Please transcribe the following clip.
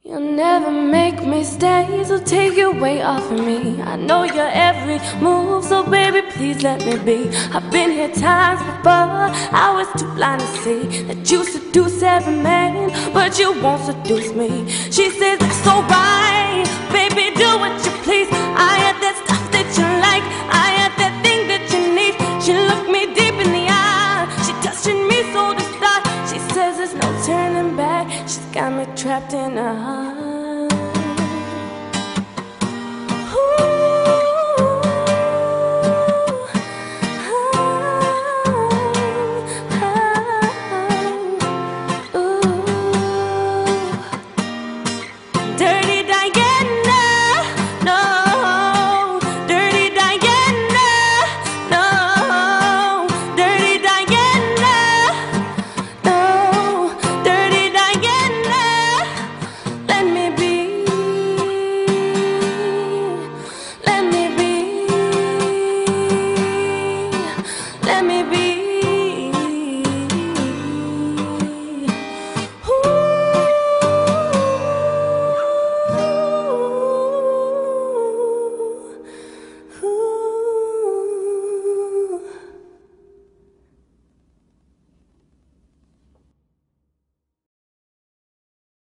You'll never make me stay, so take your weight off of me. I know your every move, so baby, please let me be. I've been here times before, I was too blind to see that you seduce every man, but you won't seduce me. She says that's alright, baby, do what you please. I had that stuff that you like, I had that thing that you need. She looked me deep in the eye, she touching me so to start. She says there's no turning back, she's got me trapped in her heart.